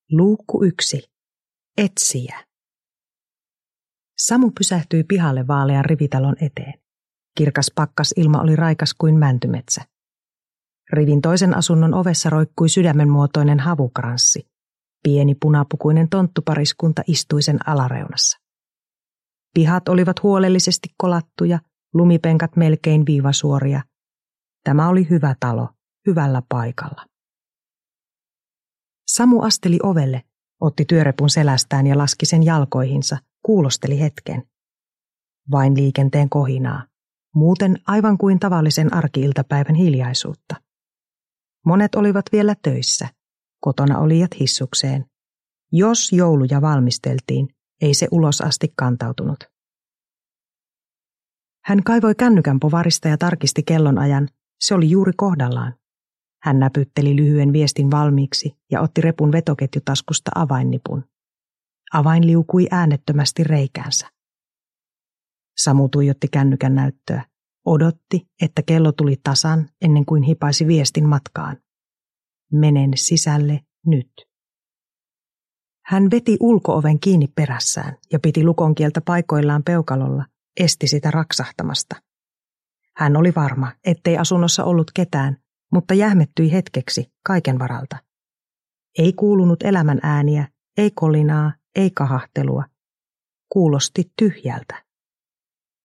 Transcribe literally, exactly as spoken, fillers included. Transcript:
Luukku yksi. Etsijä. Samu pysähtyi pihalle vaalean rivitalon eteen. Kirkas pakkasilma oli raikas kuin mäntymetsä. Rivin toisen asunnon ovessa roikkui sydämenmuotoinen havukranssi. Pieni punapukuinen tonttupariskunta istui sen alareunassa. Pihat olivat huolellisesti kolattuja, lumipenkat melkein viivasuoria. Tämä oli hyvä talo, hyvällä paikalla. Samu asteli ovelle, otti työrepun selästään ja laski sen jalkoihinsa, kuulosteli hetken. Vain liikenteen kohinaa, muuten aivan kuin tavallisen arki-iltapäivän hiljaisuutta. Monet olivat vielä töissä, kotona olijat hissukseen. Jos jouluja valmisteltiin, ei se ulos asti kantautunut. Hän kaivoi kännykän povarista ja tarkisti kellonajan, se oli juuri kohdallaan. Hän näpytteli lyhyen viestin valmiiksi ja otti repun vetoketjutaskusta avainnipun. Avain liukui äänettömästi reikäänsä. Samu tuijotti kännykän näyttöä. Odotti, että kello tuli tasan ennen kuin hipaisi viestin matkaan. Menen sisälle nyt. Hän veti ulko-oven kiinni perässään ja piti lukonkieltä paikoillaan peukalolla, esti sitä raksahtamasta. Hän oli varma, ettei asunnossa ollut ketään, mutta jähmettyi hetkeksi kaiken varalta. Ei kuulunut elämän ääniä, ei kolinaa, ei kahahtelua. Kuulosti tyhjältä.